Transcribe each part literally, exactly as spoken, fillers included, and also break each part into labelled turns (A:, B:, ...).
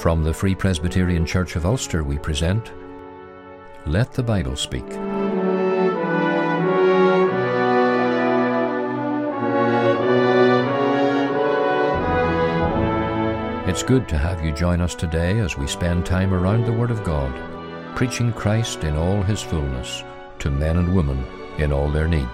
A: From the Free Presbyterian Church of Ulster we present Let the Bible Speak. It's good to have you join us today as we spend time around the Word of God, preaching Christ in all His fullness to men and women in all their need.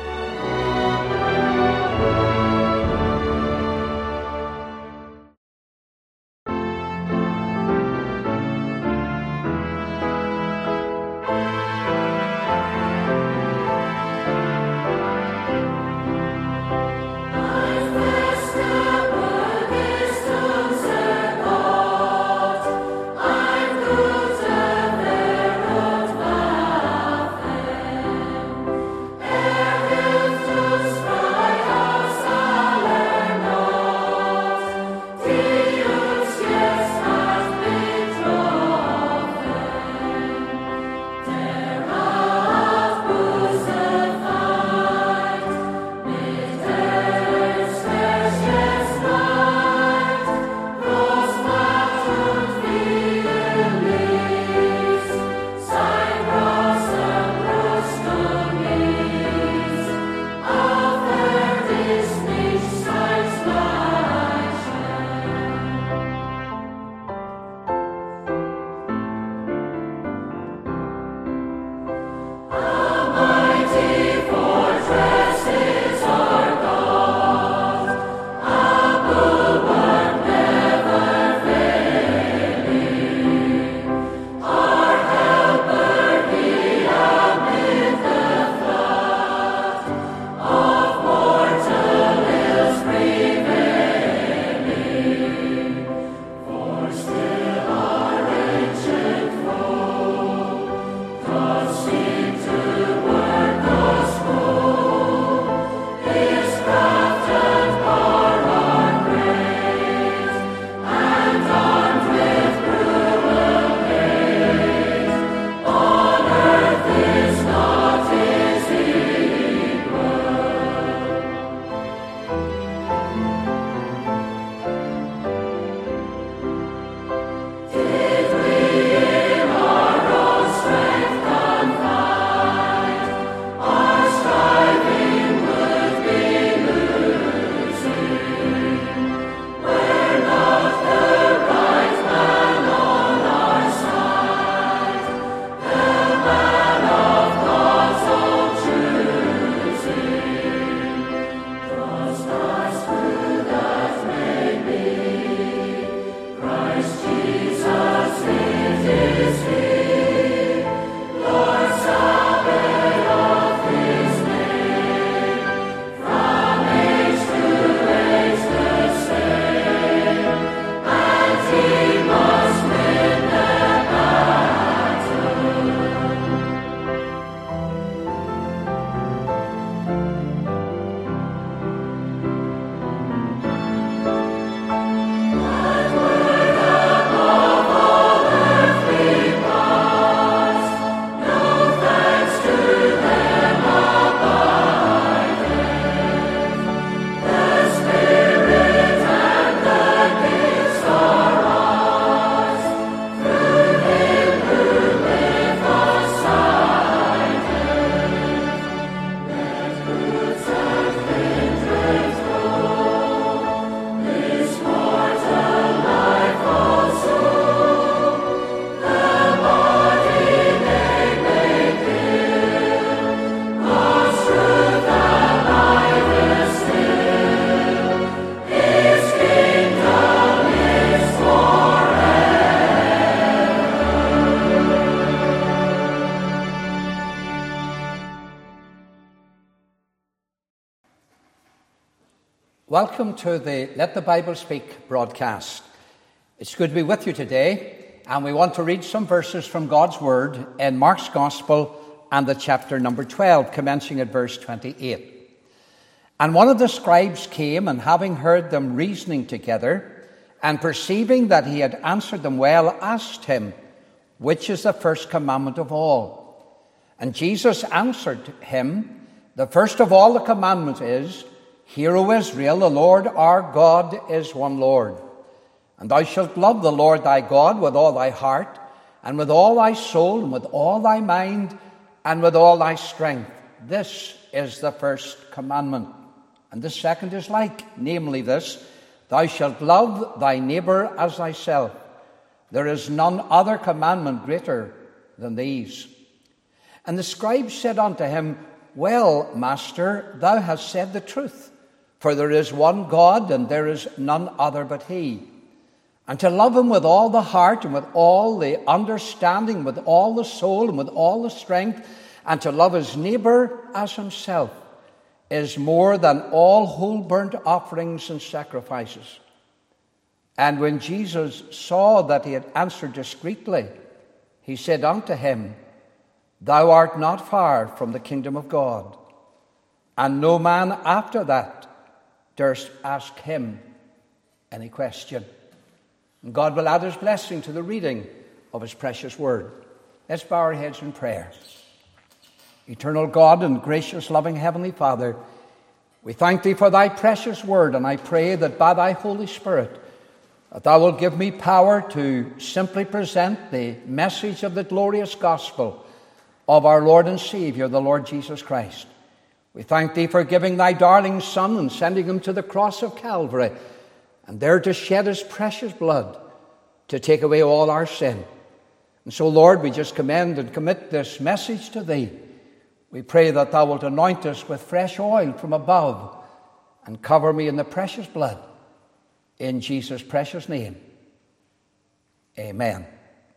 B: Welcome to the Let the Bible Speak broadcast. It's good to be with you today, and we want to read some verses from God's Word in Mark's Gospel and the chapter number twelve, commencing at verse twenty-eight. And one of the scribes came, and having heard them reasoning together, and perceiving that he had answered them well, asked him, "Which is the first commandment of all?" And Jesus answered him, "The first of all the commandments is, Hear, O Israel, the Lord our God is one Lord. And thou shalt love the Lord thy God with all thy heart, and with all thy soul, and with all thy mind, and with all thy strength. This is the first commandment. And the second is like, namely this, thou shalt love thy neighbour as thyself. There is none other commandment greater than these. And the scribe said unto him, Well, Master, thou hast said the truth. For there is one God, and there is none other but he. And to love him with all the heart, and with all the understanding, with all the soul, and with all the strength, and to love his neighbour as himself, is more than all whole burnt offerings and sacrifices. And when Jesus saw that he had answered discreetly, he said unto him, Thou art not far from the kingdom of God. And no man after that durst ask him any question. And God will add his blessing to the reading of his precious word. Let's bow our heads in prayer. Eternal God and gracious, loving Heavenly Father, we thank thee for thy precious word, and I pray that by thy Holy Spirit, that thou wilt give me power to simply present the message of the glorious gospel of our Lord and Savior, the Lord Jesus Christ. We thank thee for giving thy darling Son and sending him to the cross of Calvary, and there to shed his precious blood to take away all our sin. And so, Lord, we just commend and commit this message to thee. We pray that thou wilt anoint us with fresh oil from above and cover me in the precious blood. In Jesus' precious name, amen.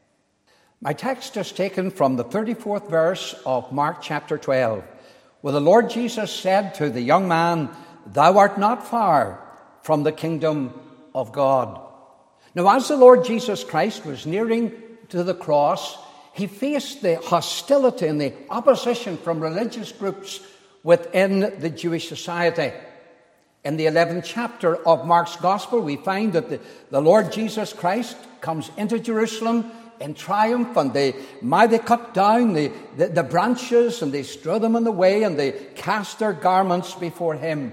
B: My text is taken from the thirty-fourth verse of Mark chapter twelve, where the Lord Jesus said to the young man, Thou art not far from the kingdom of God. Now, as the Lord Jesus Christ was nearing to the cross, he faced the hostility and the opposition from religious groups within the Jewish society. In the eleventh chapter of Mark's Gospel, we find that the, the Lord Jesus Christ comes into Jerusalem in triumph, and they, may they cut down the, the, the branches, and they strew them in the way, and they cast their garments before him.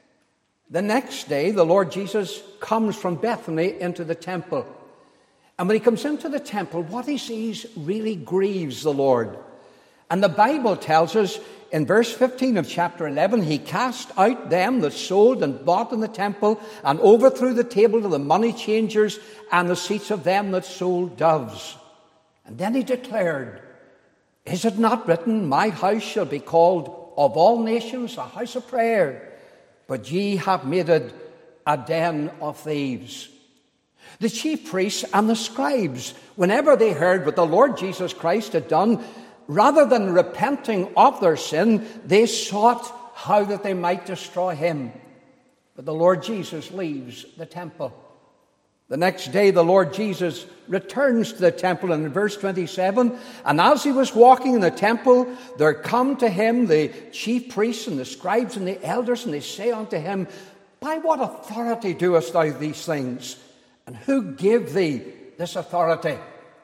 B: The next day, the Lord Jesus comes from Bethany into the temple. And when he comes into the temple, what he sees really grieves the Lord. And the Bible tells us in verse fifteen of chapter eleven, he cast out them that sold and bought in the temple, and overthrew the table of the money changers and the seats of them that sold doves. And then he declared, Is it not written, My house shall be called of all nations a house of prayer, but ye have made it a den of thieves? The chief priests and the scribes, whenever they heard what the Lord Jesus Christ had done, rather than repenting of their sin, they sought how that they might destroy him. But the Lord Jesus leaves the temple. The next day, the Lord Jesus returns to the temple, and in verse twenty-seven, and as he was walking in the temple, there come to him the chief priests and the scribes and the elders, and they say unto him, By what authority doest thou these things? And who gave thee this authority?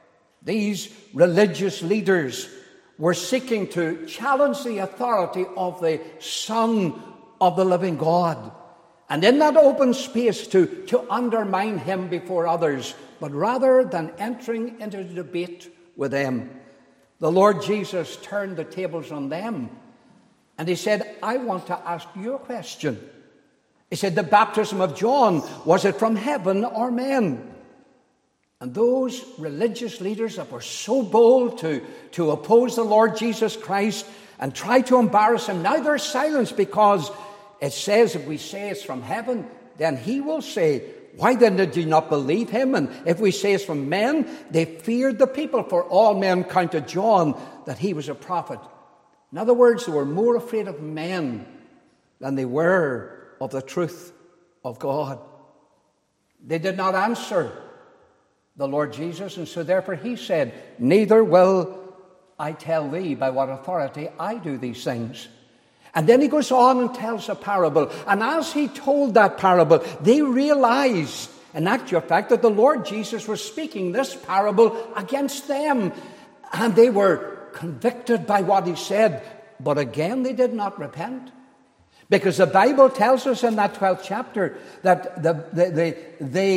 B: These religious leaders were seeking to challenge the authority of the Son of the living God. And in that open space to, to undermine him before others. But rather than entering into debate with them, the Lord Jesus turned the tables on them. And he said, I want to ask you a question. He said, the baptism of John, was it from heaven or men? And those religious leaders that were so bold to, to oppose the Lord Jesus Christ and try to embarrass him, now they're silenced, because it says if we say it's from heaven, then he will say, Why then did you not believe him? And if we say it's from men, they feared the people, for all men counted John that he was a prophet. In other words, they were more afraid of men than they were of the truth of God. They did not answer the Lord Jesus, and so therefore he said, Neither will I tell thee by what authority I do these things. And then he goes on and tells a parable. And as he told that parable, they realized, in actual fact, that the Lord Jesus was speaking this parable against them. And they were convicted by what he said. But again, they did not repent. Because the Bible tells us in that twelfth chapter that the, the, the, they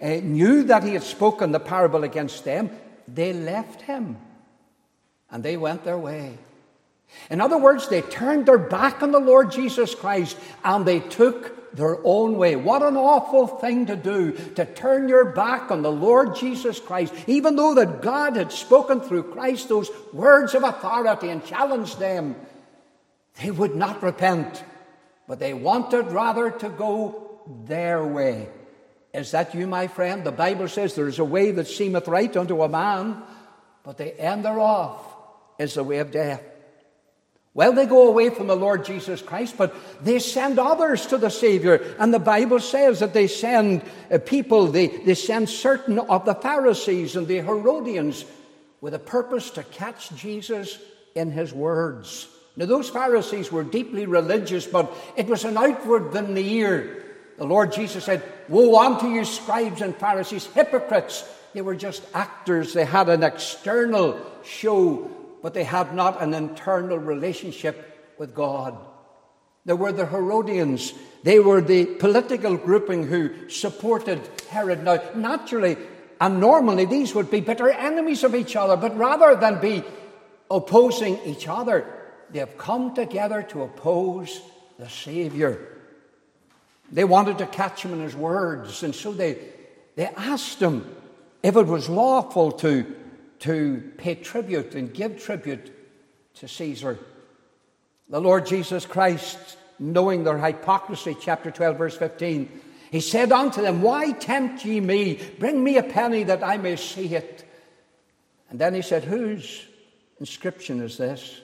B: uh, knew that he had spoken the parable against them, they left him and they went their way. In other words, they turned their back on the Lord Jesus Christ and they took their own way. What an awful thing to do, to turn your back on the Lord Jesus Christ, even though that God had spoken through Christ those words of authority and challenged them. They would not repent, but they wanted rather to go their way. Is that you, my friend? The Bible says there is a way that seemeth right unto a man, but the end thereof is the way of death. Well, they go away from the Lord Jesus Christ, but they send others to the Savior. And the Bible says that they send uh, people, they, they send certain of the Pharisees and the Herodians with a purpose to catch Jesus in his words. Now, those Pharisees were deeply religious, but it was an outward veneer. The Lord Jesus said, "Woe unto you, scribes and Pharisees, hypocrites." They were just actors. They had an external show, but they had not an internal relationship with God. There were the Herodians. They were the political grouping who supported Herod. Now, naturally and normally, these would be bitter enemies of each other, but rather than be opposing each other, they have come together to oppose the Savior. They wanted to catch him in his words, and so they, they asked him if it was lawful to to pay tribute and give tribute to Caesar. The Lord Jesus Christ, knowing their hypocrisy, chapter twelve, verse fifteen, he said unto them, "Why tempt ye me? Bring me a penny that I may see it." And then he said, "Whose inscription is this?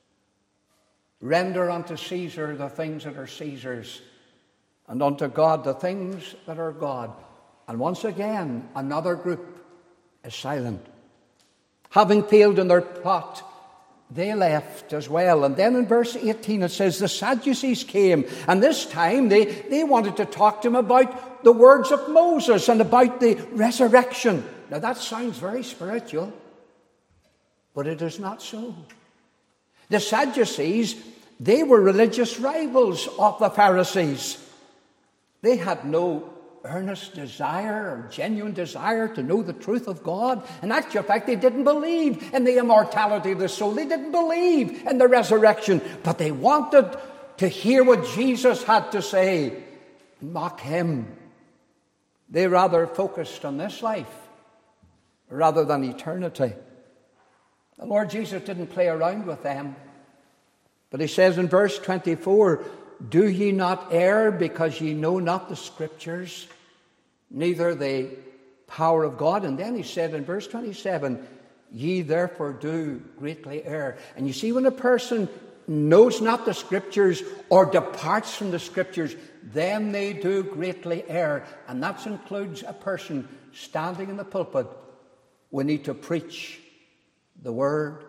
B: Render unto Caesar the things that are Caesar's, and unto God the things that are God." And once again, another group is silent. Having failed in their plot, they left as well. And then in verse eighteen it says, the Sadducees came, and this time they, they wanted to talk to him about the words of Moses and about the resurrection. Now that sounds very spiritual, but it is not so. The Sadducees, they were religious rivals of the Pharisees. They had no earnest desire or genuine desire to know the truth of God. In actual fact, they didn't believe in the immortality of the soul. They didn't believe in the resurrection, but they wanted to hear what Jesus had to say, mock him. They rather focused on this life rather than eternity. The Lord Jesus didn't play around with them, but he says in verse twenty-four, "Do ye not err because ye know not the Scriptures, neither the power of God?" And then he said in verse twenty-seven, "Ye therefore do greatly err." And you see, when a person knows not the Scriptures or departs from the Scriptures, then they do greatly err. And that includes a person standing in the pulpit. We need to preach the Word.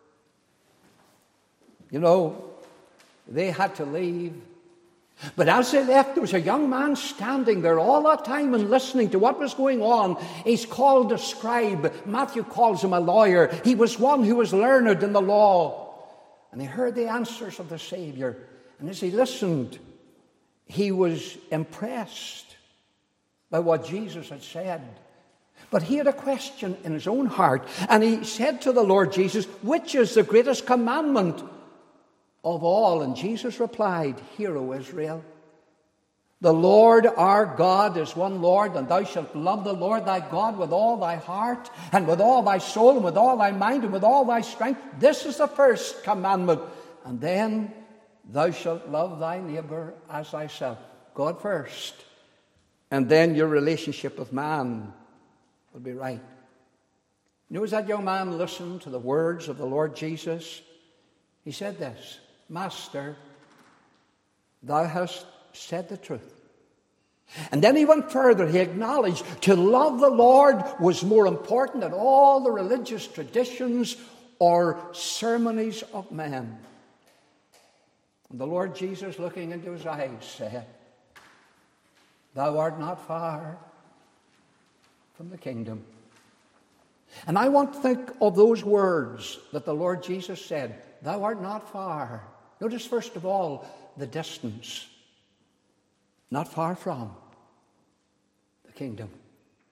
B: You know, they had to leave. But as they left, there was a young man standing there all that time and listening to what was going on. He's called a scribe. Matthew calls him a lawyer. He was one who was learned in the law. And he heard the answers of the Savior. And as he listened, he was impressed by what Jesus had said. But he had a question in his own heart. And he said to the Lord Jesus, "Which is the greatest commandment of all?" And Jesus replied, "Hear, O Israel, the Lord our God is one Lord, and thou shalt love the Lord thy God with all thy heart, and with all thy soul, and with all thy mind, and with all thy strength. This is the first commandment. And then thou shalt love thy neighbor as thyself." God first, and then your relationship with man will be right. You know, as that young man listened to the words of the Lord Jesus, he said this, "Master, thou hast said the truth." And then he went further. He acknowledged to love the Lord was more important than all the religious traditions or ceremonies of men. And the Lord Jesus, looking into his eyes, said, "Thou art not far from the kingdom." And I want to think of those words that the Lord Jesus said, "Thou art not far." Notice, first of all, the distance. Not far from the kingdom.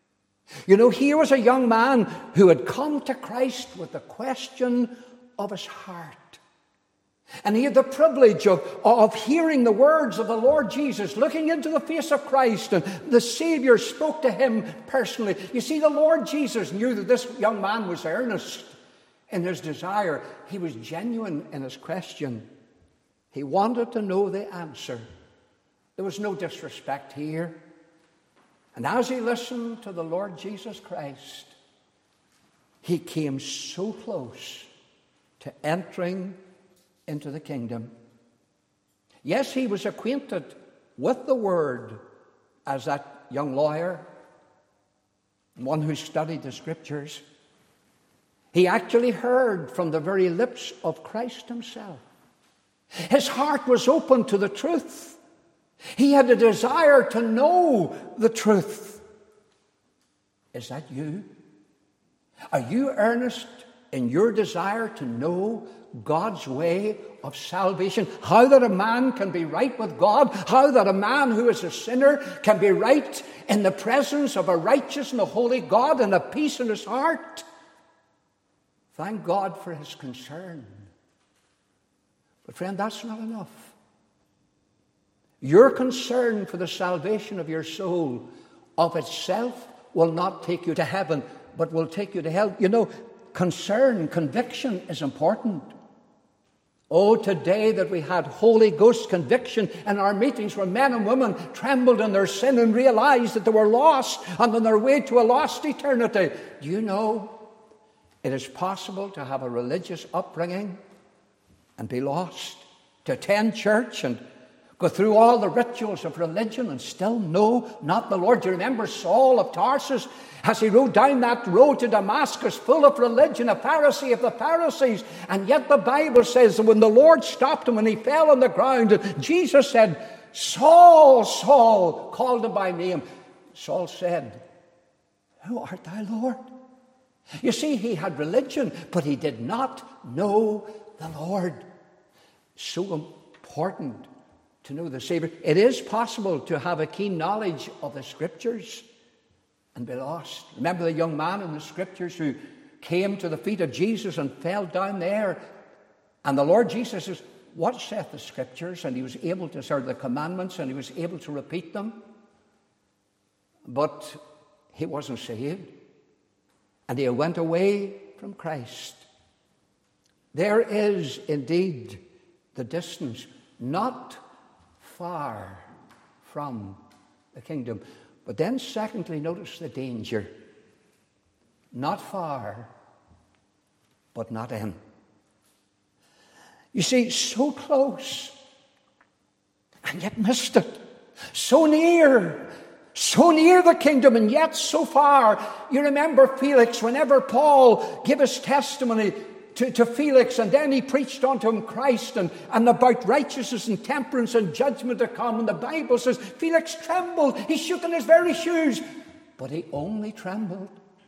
B: You know, here was a young man who had come to Christ with the question of his heart. And he had the privilege of, of hearing the words of the Lord Jesus, looking into the face of Christ, and the Savior spoke to him personally. You see, the Lord Jesus knew that this young man was earnest in his desire. He was genuine in his question. He wanted to know the answer. There was no disrespect here. And as he listened to the Lord Jesus Christ, he came so close to entering into the kingdom. Yes, he was acquainted with the Word as that young lawyer, one who studied the Scriptures. He actually heard from the very lips of Christ himself. His heart was open to the truth. He had a desire to know the truth. Is that you? Are you earnest in your desire to know God's way of salvation? How that a man can be right with God, how that a man who is a sinner can be right in the presence of a righteous and a holy God and a peace in his heart? Thank God for his concern. But friend, that's not enough. Your concern for the salvation of your soul of itself will not take you to heaven, but will take you to hell. You know, concern, conviction is important. Oh, today that we had Holy Ghost conviction in our meetings where men and women trembled in their sin and realized that they were lost and on their way to a lost eternity. Do you know it is possible to have a religious upbringing and be lost, to attend church and go through all the rituals of religion and still know not the Lord? Do you remember Saul of Tarsus as he rode down that road to Damascus full of religion, a Pharisee of the Pharisees? And yet the Bible says that when the Lord stopped him and he fell on the ground, and Jesus said, "Saul, Saul," called him by name. Saul said, "Who art thou, Lord?" You see, he had religion, but he did not know the Lord. So important to know the Savior. It is possible to have a keen knowledge of the Scriptures and be lost. Remember the young man in the Scriptures who came to the feet of Jesus and fell down there. And the Lord Jesus says, "What saith the Scriptures?" And he was able to serve the commandments and he was able to repeat them. But he wasn't saved. And he went away from Christ. There is indeed the distance, not far from the kingdom. But then secondly, notice the danger. Not far, but not in. You see, so close, and yet missed it. So near, so near the kingdom, and yet so far. You remember Felix, whenever Paul gave his testimony To, to Felix, and then he preached unto him Christ and, and about righteousness and temperance and judgment to come. And the Bible says Felix trembled. He shook in his very shoes. But he only trembled.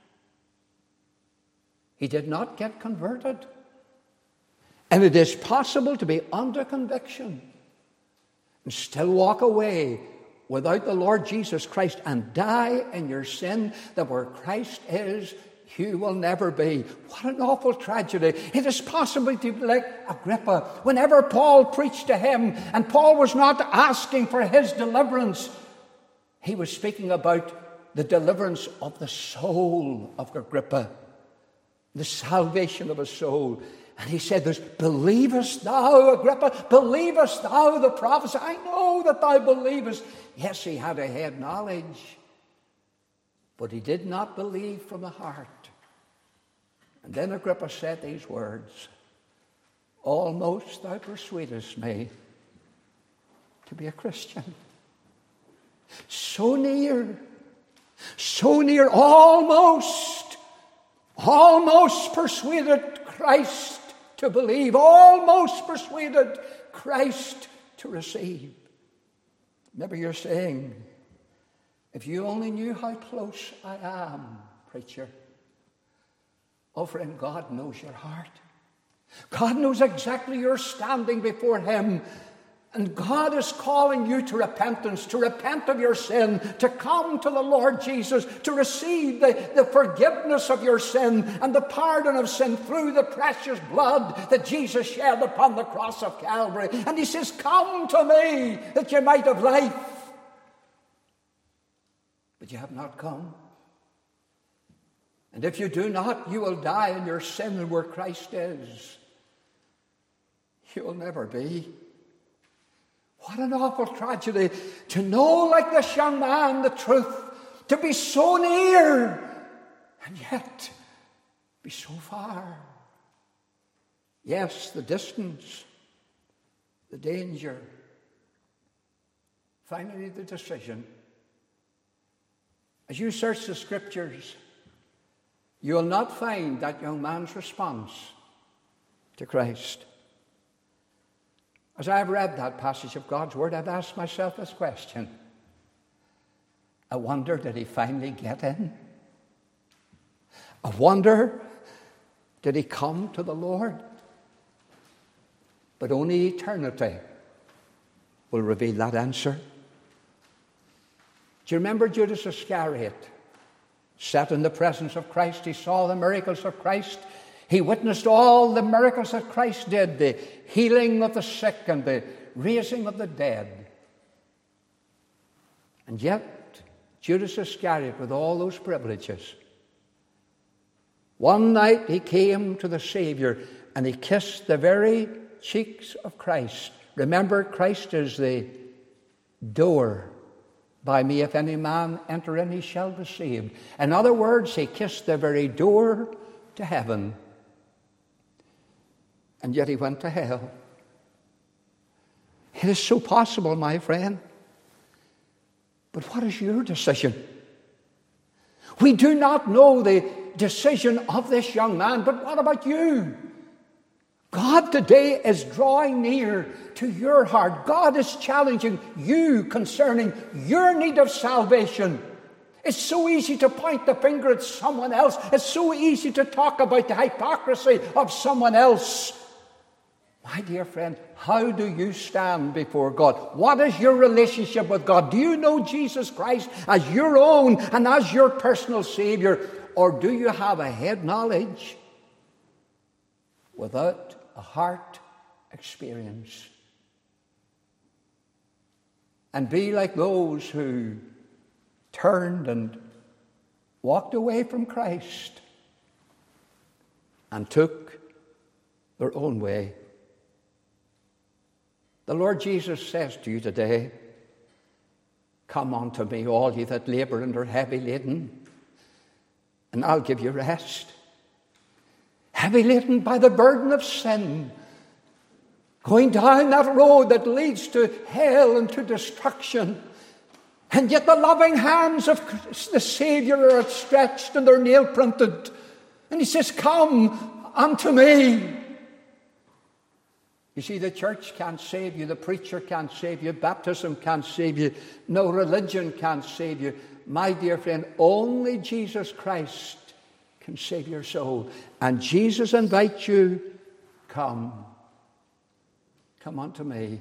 B: He did not get converted. And it is possible to be under conviction and still walk away without the Lord Jesus Christ and die in your sin, that where Christ is, you will never be. What an awful tragedy. It is possible to be like Agrippa. Whenever Paul preached to him, and Paul was not asking for his deliverance, he was speaking about the deliverance of the soul of Agrippa, the salvation of a soul. And he said this, "Believest thou, Agrippa? Believest thou the prophecy?" "I know that thou believest." Yes, he had a head knowledge, but he did not believe from the heart. And then Agrippa said these words, "Almost thou persuadest me to be a Christian." So near, so near, almost, almost persuaded Christ to believe, almost persuaded Christ to receive. Maybe you're saying, "If you only knew how close I am, preacher." Oh, friend, God knows your heart. God knows exactly your standing before him. And God is calling you to repentance, to repent of your sin, to come to the Lord Jesus, to receive the, the forgiveness of your sin and the pardon of sin through the precious blood that Jesus shed upon the cross of Calvary. And he says, come to me that you might have life. But you have not come. And if you do not, you will die in your sin, and where Christ is, you will never be. What an awful tragedy to know, like this young man, the truth, to be so near and yet be so far. Yes, the distance, the danger, finally the decision. As you search the Scriptures, you will not find that young man's response to Christ. As I've read that passage of God's Word, I've asked myself this question. I wonder, did he finally get in? I wonder, did he come to the Lord? But only eternity will reveal that answer. Do you remember Judas Iscariot? Sat in the presence of Christ. He saw the miracles of Christ. He witnessed all the miracles that Christ did, the healing of the sick and the raising of the dead. And yet, Judas Iscariot, with all those privileges, one night he came to the Savior and he kissed the very cheeks of Christ. Remember, Christ is the door. By me, if any man enter in, he shall be saved. In other words, he kissed the very door to heaven. And yet he went to hell. It is so possible, my friend. But what is your decision? We do not know the decision of this young man, but what about you? God today is drawing near to your heart. God is challenging you concerning your need of salvation. It's so easy to point the finger at someone else. It's so easy to talk about the hypocrisy of someone else. My dear friend, how do you stand before God? What is your relationship with God? Do you know Jesus Christ as your own and as your personal Savior? Or do you have a head knowledge without a heart experience? And be like those who turned and walked away from Christ and took their own way. The Lord Jesus says to you today, come unto me, all ye that labour and are heavy laden, and I'll give you rest. Heavy laden by the burden of sin, going down that road that leads to hell and to destruction. And yet the loving hands of the Savior are outstretched and they're nail-printed. And he says, come unto me. You see, the church can't save you. The preacher can't save you. Baptism can't save you. No religion can't save you. My dear friend, only Jesus Christ can save your soul. And Jesus invites you, come. Come unto me.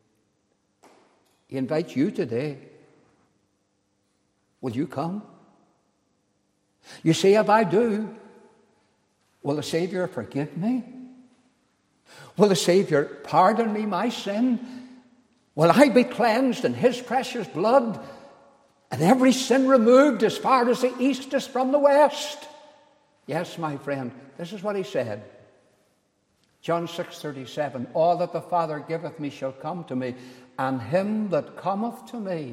B: He invites you today. Will you come? You say, if I do, will the Savior forgive me? Will the Savior pardon me my sin? Will I be cleansed in his precious blood and every sin removed as far as the east is from the west? Yes, my friend, this is what he said. John six thirty-seven, all that the Father giveth me shall come to me, and him that cometh to me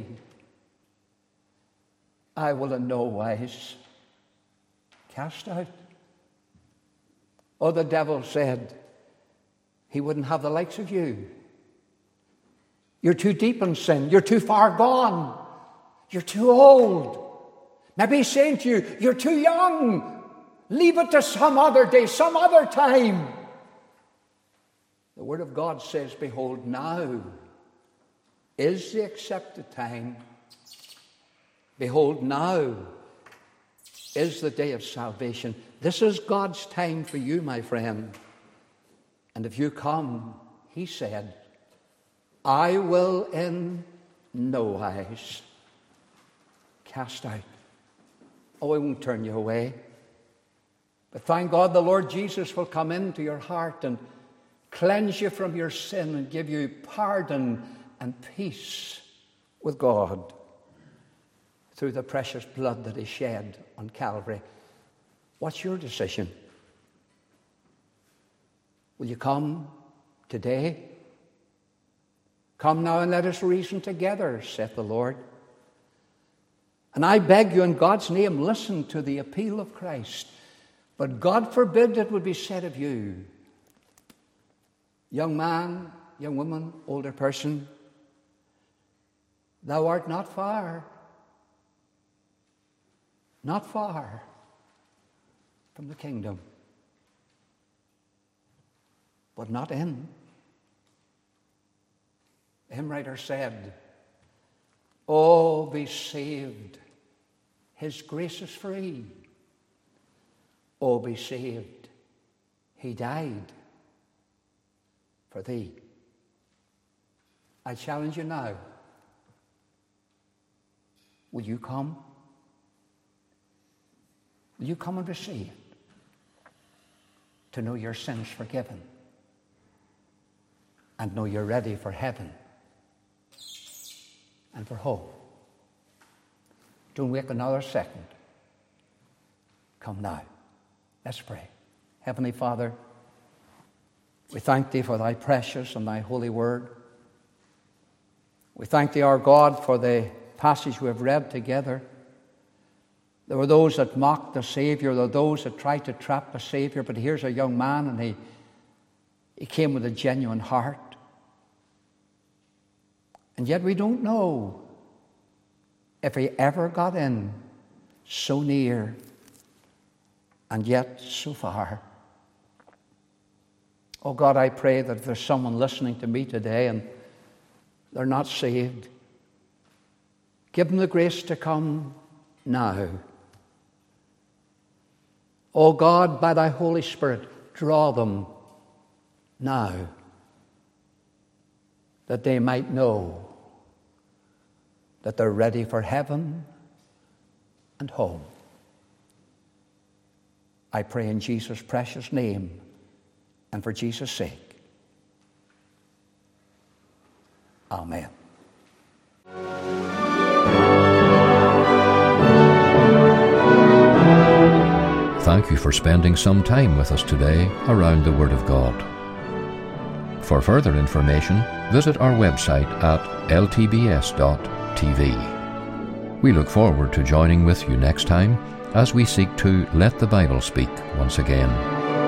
B: I will in no wise cast out. Oh, the devil said he wouldn't have the likes of you. You're too deep in sin. You're too far gone. You're too old. Maybe he's saying to you, you're too young. Leave it to some other day, some other time. The Word of God says, behold, now is the accepted time. Behold, now is the day of salvation. This is God's time for you, my friend. And if you come, he said, I will in no wise cast out. Oh, I won't turn you away. But thank God the Lord Jesus will come into your heart and cleanse you from your sin and give you pardon and peace with God through the precious blood that is shed on Calvary. What's your decision? Will you come today? Come now and let us reason together, saith the Lord. And I beg you in God's name, listen to the appeal of Christ. But God forbid it would be said of you, young man, young woman, older person, thou art not far, not far from the kingdom, but not in. The hymn writer said, oh, be saved, his grace is free. Oh, be saved, he died for thee. I challenge you now. Will you come? Will you come and be saved? To know your sins forgiven and know you're ready for heaven and for hope. Don't wait another second. Come now. Let's pray. Heavenly Father, we thank Thee for Thy precious and Thy holy word. We thank Thee, our God, for the passage we have read together. There were those that mocked the Savior. There were those that tried to trap the Savior. But here's a young man, and he, he came with a genuine heart. And yet we don't know if he ever got in so near and yet so far. Oh God, I pray that if there's someone listening to me today and they're not saved, give them the grace to come now. Oh God, by Thy Holy Spirit, draw them now, that they might know that they're ready for heaven and home. I pray in Jesus' precious name and for Jesus' sake. Amen.
A: Thank you for spending some time with us today around the Word of God. For further information, visit our website at l t b s dot t v. We look forward to joining with you next time as we seek to let the Bible speak once again.